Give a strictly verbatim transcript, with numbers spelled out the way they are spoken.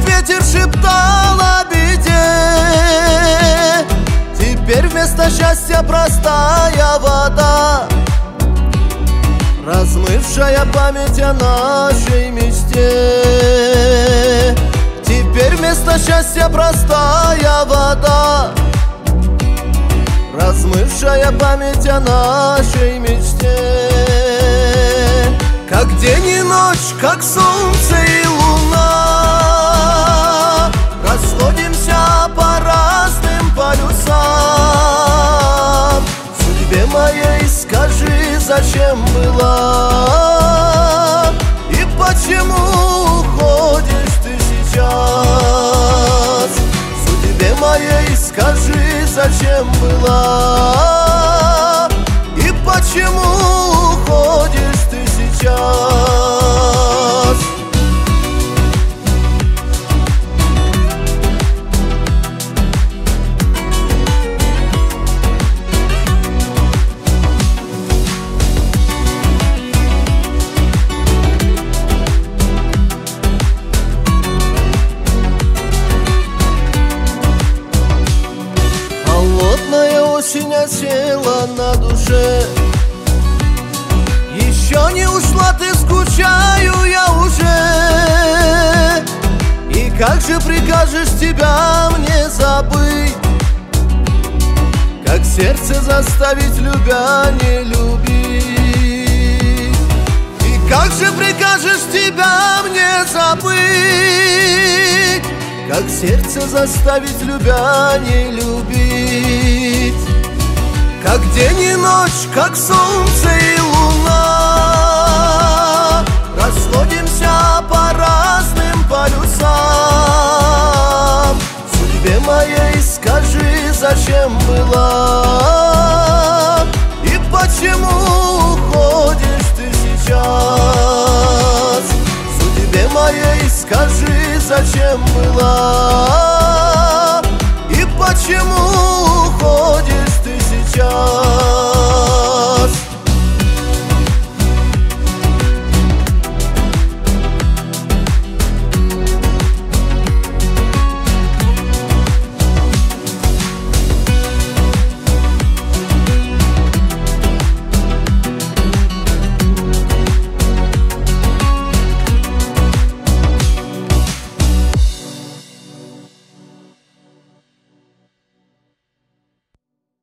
этот ветер шептал о беде. Теперь вместо счастья простая вода, размывшая память о нашей мечте. Теперь вместо счастья простая вода, размывшая память о нашей мечте. Как день и ночь, как солнце и луна, расходимся по разным полюсам. Судьбе моей скажи, зачем была и почему уходишь ты сейчас? Судьбе моей скажи, зачем была и почему уходишь ты сейчас? Холодная осень осела на душе. Еще не ушла ты, скучаю я уже. И как же прикажешь тебя мне забыть? Как сердце заставить, любя, не любить? И как же прикажешь тебя мне забыть? Как сердце заставить, любя, не любить? Как день и ночь, как солнце и луна, расходимся по разным полюсам. Судьбе моей скажи, зачем была и почему уходишь ты сейчас? Судьбе моей скажи, зачем была и почему